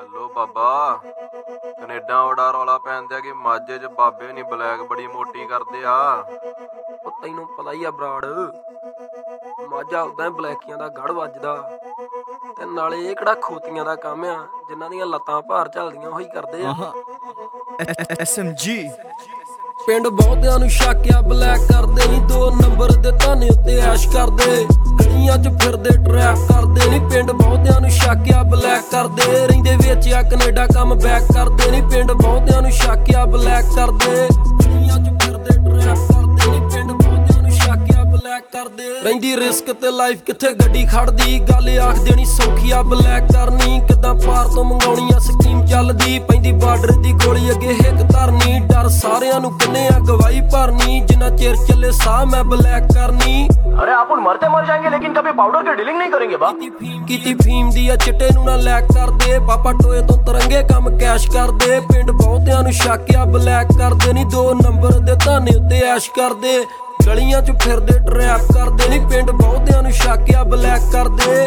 Hello ਬਾਬਾ, Canada ਉਹਦਾ ਰੌਲਾ ਪੈਂਦਾ ਕਿ ਮਾਝੇ 'ਚ ਬਾਬੇ ਨੀ ਬਲੈਕ ਬੜੀ ਮੋਟੀ ਕਰਦੇ ਆ। ਉਹ ਤੈਨੂੰ ਪਤਾ ਹੀ ਆ ਬਰਾੜ, ਮਾਝਾ ਉਦਾਂ ਹੀ ਬਲੈਕੀਆਂ ਦਾ ਗੜ ਵੱਜਦਾ, ਤੇ ਨਾਲੇ ਇਹ ਕਿਹੜਾ ਖੋਤੀਆਂ ਦਾ ਕੰਮ ਆ ਜਿਨ੍ਹਾਂ ਦੀਆਂ ਲੱਤਾਂ ਭਾਰ ਝੱਲਦੀਆਂ ਉਹੀ ਕਰਦੇ ਆ। SMG ਪਿੰਡ ਬਹੁਤਿਆਂ ਨੂੰ ਸ਼ੱਕਿਆ ਬਲੈਕ ਕਰਦੇ ਨੀ, 2 ਨੰਬਰ ਦੇ ਧਾਨੇ ਉੱਤੇ ਐਸ਼ ਕਰਦੇ, ਗਲੀਆਂ 'ਚ ਫਿਰਦੇ ਟਰੈਪ ਕਰਦੇ ਨੀ। ਪਿੰਡ ਬਹੁਤਿਆਂ ਨੂੰ ਸ਼ੱਕਿਆ ਬਲੈਕ ਕਰਦੇ, ਰਹਿੰਦੇ ਵਿੱਚ ਆ ਕੈਨੇਡਾ ਕੰਮ ਬੈਕ ਕਰਦੇ ਨੀ। ਪਿੰਡ ਬਹੁਤਿਆਂ ਨੂੰ ਸ਼ੱਕਿਆ ਬਲੈਕ ਕਰਦੇ, ਗਲੀਆਂ 'ਚ ਫਿਰਦੇ ਟਰੈਪ ਕਰਦੇ ਨੀ। ਪਿੰਡ ਬਹੁਤਿਆਂ ਨੂੰ ਸ਼ੱਕਿਆ ਬਲੈਕ ਕਰਦੇ, ਰਹਿੰਦੀ ਰਿਸਕ ਤੇ ਲਾਈਫ ਕਿੱਥੇ ਗੱਡੀ ਖੜਦੀ। ਗੱਲ ਆਖ ਦੇਣੀ ਸੌਖੀ ਆ ਬਲੈਕ ਕਰਨੀ, ਕਿੱਦਾਂ ਪਾਰ ਤੋਂ ਮੰਗਾਉਣੀ ਆ ਸਕੀਮ ਚੱਲਦੀ। ਪੈਂਦੀ ਬਾਰਡਰ ਦੀ ਗੋਲੀ ਅੱਗੇ ਹਿੱਕ ਧਰਨੀ, ਡਰ ਸਾਰਿਆਂ ਨੂੰ ਕਿੰਨੇ ਆ ਗਵਾਹੀ ਭਰਨੀ। ਜਿੰਨਾ ਚਿਰ ਚੱਲੇ ਸਾਹ ਮੈਂ ਬਲੈਕ ਕਰਨੀ। अरे आप मरते मर जाएंगे लेकिन कभी पाउडर की डीलिंग नहीं करेंगे बा। ਕੀਤੀ ਫੀਮ ਦੀ ਆ ਚਿੱਟੇ ਨੂੰ ਨਾ ਲੈਕ ਕਰਦੇ, ਪਾਪਾ ਟੋਏ ਤੋਂ ਤਰੰਗੇ ਕੰਮ ਕੈਸ਼ ਕਰਦੇ। ਪਿੰਡ ਬਹੁਤਿਆਂ ਨੂੰ ਸ਼ੱਕਿਆ ਬਲੈਕ ਕਰਦੇ ਨੀ, 2 ਨੰਬਰ ਦੇ ਧਾਨੇ ਉੱਤੇ ਐਸ਼ ਕਰਦੇ, ਗਲੀਆਂ 'ਚ ਫਿਰਦੇ ਟਰੈਪ ਕਰਦੇ ਨੀ। ਪਿੰਡ ਬਹੁਤਿਆਂ ਨੂੰ ਸ਼ੱਕਿਆ ਬਲੈਕ ਕਰਦੇ,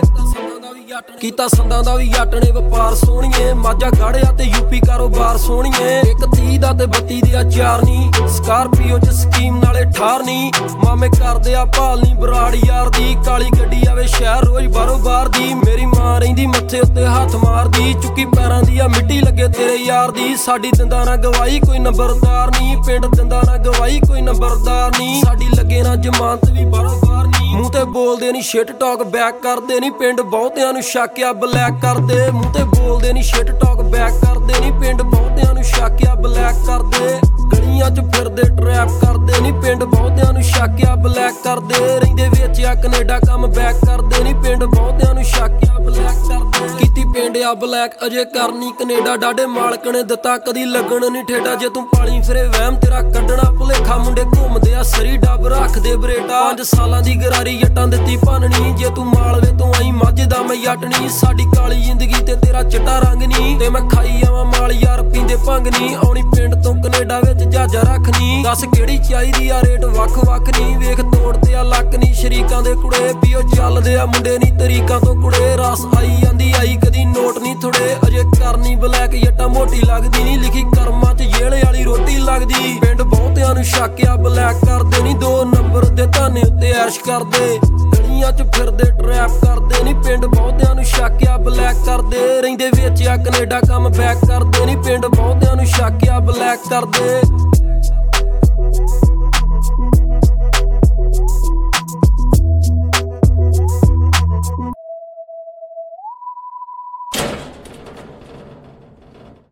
ਕੀਤਾ ਸੰਦਾਂ ਦਾ ਵੀ ਜੱਟ ਨੇ ਵਪਾਰ ਸੋਹਣੀਏ। ਮਾਝਾ ਗੜਿਆ ਤੇ ਯੂਪੀ ਕਾਰੋਬਾਰ ਸੋਹਣੀਏ। 130 ਦਾ ਤੇ 32 ਦੇ ਚਾਰ ਨੀ, ਸਕਾਰਪੀਓ 'ਚ ਸਕੀਮ ਨਾਲੇ ਠਾਰ ਨੀ। ਮਾਮੇ ਕਰਦੇ ਆ ਭਾਲ ਨੀ ਬਰਾੜ ਯਾਰ ਦੀ, ਕਾਲੀ ਗੱਡੀ ਆਵੇ ਸ਼ਹਿਰ ਰੋਜ਼ ਬਾਹਰੋਂ ਬਾਹਰ ਦੀ। ਮੇਰੀ ਮਾਂ ਰਹਿੰਦੀ ਮੱਥੇ ਉੱਤੇ ਹੱਥ ਮਾਰਦੀ, ਚੁੱਕੀ ਪੈਰਾਂ ਦੀ ਆ ਮਿੱਟੀ ਲੱਗੇ ਤੇਰੇ ਯਾਰ ਦੀ। ਸਾਡੀ ਦਿੰਦਾ ਨਾ ਗਵਾਹੀ ਕੋਈ ਨੰਬਰਦਾਰ ਨੀ, ਪਿੰਡ ਦਿੰਦਾ ਨਾ ਗਵਾਹੀ ਕੋਈ ਨੰਬਰਦਾਰ ਨੀ। ਸਾਡੀ ਲੱਗੇ ਨਾ ਜ਼ਮਾਨਤ ਵੀ ਬਾਹਰੋਂ ਬਾਹਰ ਨੀ, ਮੂੰਹ ਤੇ ਬੋਲਦੇ ਨੀ ਸ਼ਿਟ ਟਾਕ ਬੈਕ ਕਰਦੇ ਨੀ। ਪਿੰਡ ਬਹੁਤਿਆਂ ਨੂੰ ਸ਼ੱਕਿਆ ਬਲੈਕ ਕਰਦੇ, ਮੂੰਹ ਤੇ ਬੋਲਦੇ ਨੀ ਸ਼ਿਟ ਟਾਕ ਬੈਕ ਕਰਦੇ ਨੀ। ਪਿੰਡ ਬਹੁਤਿਆਂ ਨੂੰ ਸ਼ੱਕਿਆ ਬਲੈਕ ਕਰਦੇ, ਗਲੀਆਂ 'ਚ ਫਿਰਦੇ ਟਰੈਪ ਕਰਦੇ ਨੀ। ਪਿੰਡ ਬਹੁਤਿਆਂ ਨੂੰ ਸ਼ੱਕਿਆ ਬਲੈਕ ਕਰਦੇ, ਰਹਿੰਦੇ ਵਿੱਚ ਆ ਕੈਨੇਡਾ ਕੰਮ ਬੈਕ ਕਰਦੇ ਨੀ। ਪਿੰਡ ਬਹੁਤਿਆਂ ਨੂੰ ਸ਼ੱਕਿਆ ਬਲੈਕ ਕਰਦੇ, ਕੀਤੀ ਪਿੰਡ ਆ ਬਲੈਕ ਅਜੇ ਕਰਨੀ ਕੈਨੇਡਾ। ਡਾਡੇ ਮਾਲਕ ਨੇ ਦਿੱਤਾ ਕਦੀ ਲੱਗਣ ਨੀ ਠੇਡਾ, ਜੇ ਤੂੰ ਪਾਲੀ ਫਿਰੇ ਵਹਿਮ ਤੇਰਾ ਕੱਢਣਾ ਭੁਲੇਖਾ। ਮੁੰਡੇ ਘੁੰਮਦੇ ਆ ਸਰੀ ਡੱਬ ਰੱਖਦੇ ਬਰੇਟਾ, 5 ਸਾਲਾਂ ਦੀ ਗਰਾਰੀ ਜੱਟਾਂ ਦਿੱਤੀ ਭੰਨਣੀ। ਜੇ ਤੂੰ ਮਾਲਵੇ ਤੋਂ ਆਈ ਮਾਝੇ ਦਾ ਮੈਂ ਜੱਟਣੀ, ਸਾਡੀ ਕਾਲੀ ਜ਼ਿੰਦਗੀ ਤੇ ਤੇਰਾ ਚਿੱਟਾ ਰੰਗ ਨੀ। ਤੇ ਮੈਂ ਖਾਈ ਆਵਾਂ ਮਾਲ ਯਾਰ ਪੀਂਦੇ ਭੰਗ ਨੀ, ਆਉਣੀ ਪਿੰਡ ਤੋਂ ਕੈਨੇਡਾ ਵਿੱਚ ਜਹਾਜ਼ਾਂ ਰੱਖਣੀ। ਦੱਸ ਕਿਹੜੀ ਚਾਹੀਦੀ ਆ ਰੇਟ ਵੱਖ ਵੱਖ ਨੀ, ਵੇਖ ਤੋੜਦੇ ਆ ਲੱਕ ਨੀ ਸ਼ਰੀਕਾਂ ਦੇ ਕੁੜੇ। ਪੀਓ ਚੱਲਦੇ ਆ ਮੁੰਡੇ ਨੀ ਤਰੀਕਾਂ ਤੋਂ ਕੁੜੇ, ਰਸ ਆਈ ਜਾਂਦੀ ਆਈ ਕਦੀ ਨੋਟ ਨੀ ਥੋੜੇ। ਅਜੇ ਕਰਨੀ ਬਲੈਕ ਜੱਟਾਂ ਮੋਟੀ ਲੱਗਦੀ ਨੀ, ਲਿਖੀ ਕਰਮਾਂ 'ਚ ਜੇਲੇ ਵਾਲੀ ਰੋਟੀ ਲੱਗਦੀ। ਪਿੰਡ ਬਹੁਤਿਆਂ ਨੂੰ ਸ਼ੱਕਿਆ ਬਲੈਕ ਕਰਦੇ ਨੀ, 2 ਨੰਬਰ ਦੇ ਧਾਨੇ ਉੱਤੇ ਐਸ਼ ਕਰਦੇ, ਗਲੀਆਂ 'ਚ ਫਿਰਦੇ ਟਰੈਪ ਕਰਦੇ ਨੀ। ਪਿੰਡ ਬਹੁਤਿਆਂ ਨੂੰ ਸ਼ੱਕਿਆ ਬਲੈਕ ਕਰਦੇ, ਰਹਿੰਦੇ ਵਿੱਚ ਆ ਕੈਨੇਡਾ ਕੰਮ ਬੈਕ ਕਰਦੇ ਨੀ। ਪਿੰਡ ਬਹੁਤਿਆਂ ਨੂੰ ਸ਼ੱਕਿਆ ਬਲੈਕ ਕਰਦੇ।